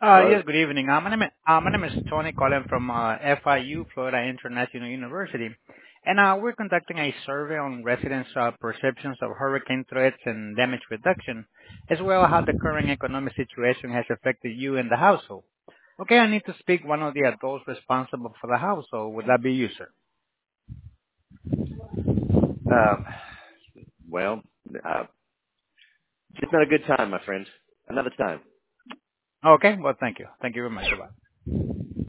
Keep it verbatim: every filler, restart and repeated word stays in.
Uh, Hello? Yes, good evening. Uh, My name is uh, my name is Tony calling from uh, F I U, Florida International University. and uh, We're conducting a survey on residents' uh, perceptions of hurricane threats and damage reduction, as well as how the current economic situation has affected you and the household. Okay, I need to speak one of the adults responsible for the household. Would that be you, sir? Um, well, uh, it's not a good time, my friend. Another time. Okay, well, thank you. Thank you very much. Bye-bye.